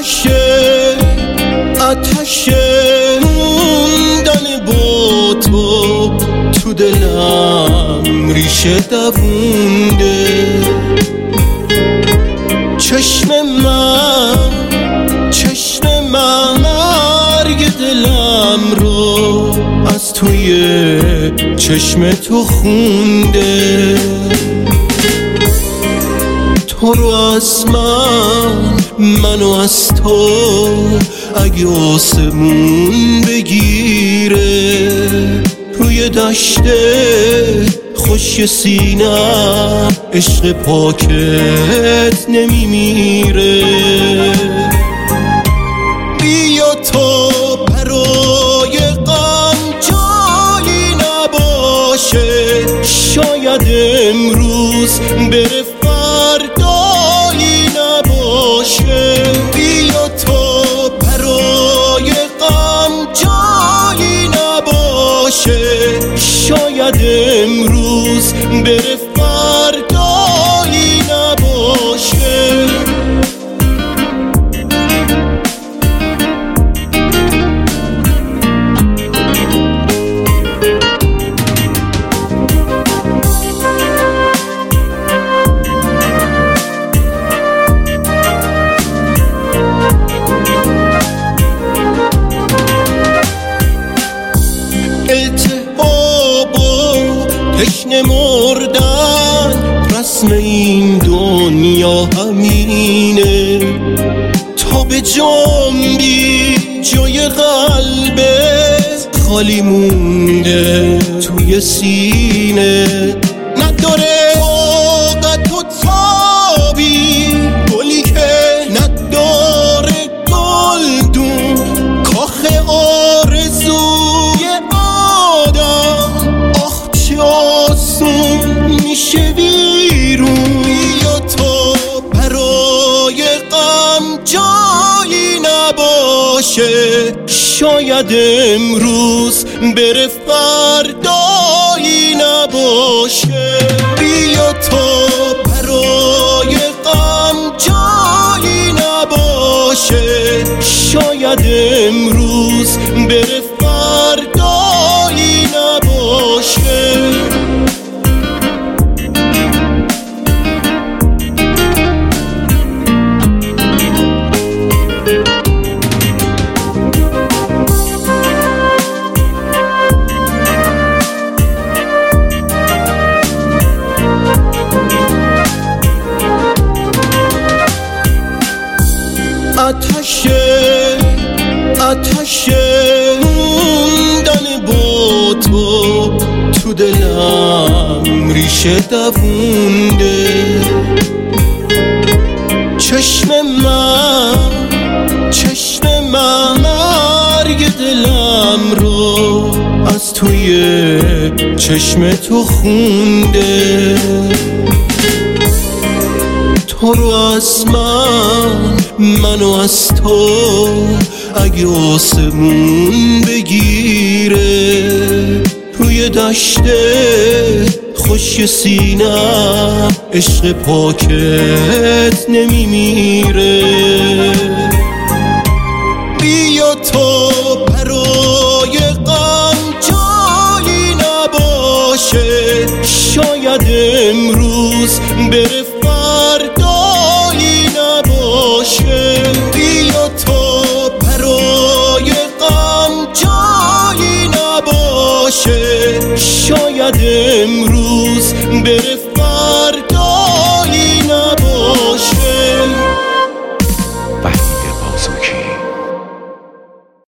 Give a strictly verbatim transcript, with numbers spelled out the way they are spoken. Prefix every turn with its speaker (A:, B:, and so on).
A: آتش آتش موندن با تو تو دلم ریشه دوونده. چشم من چشم من مرگ دلم رو از توی چشم تو خونده. تو رو از من منو از تو اگه آسمون بگیره، روی دشته خوش سینم عشق پاکت نمیمیره. بیا تو برای غم جایی نباشه، شاید امروز بره فردایی نباشه. بیا تو برای غم جایی نباشه، شاید امروز بره فردایی نباشه. التهاب و تشنه مردن رسم این دنیا همینه. تا به جنبی جای قلبت خالی مونده توی سینه. نداره طاقت و تابی گلی که نداره گلدون، کاخ آرزوی آدم آخ چه آسون میشه ویرون. بیا تو برای غم جایی نباشه، شاید امروز بره فردایی نباشه. بیا تو برای غم جایی نباشه، شاید امروز بره فردایی نباشه. آتش آتش موندن با تو تو دلم ریشه دوونده. چشم من چشم من مرگ دلم رو از توی چشم تو خونده. تو رو از من منو از تو اگه آسمون بگیره، روی دشته خوش سینم عشق پاکت نمیمیره. بیا تو برای غم جایی نباشه، شاید امروز بره فردایی نباشه. بیا تو برای غم جایی نباشه، شاید امروز بره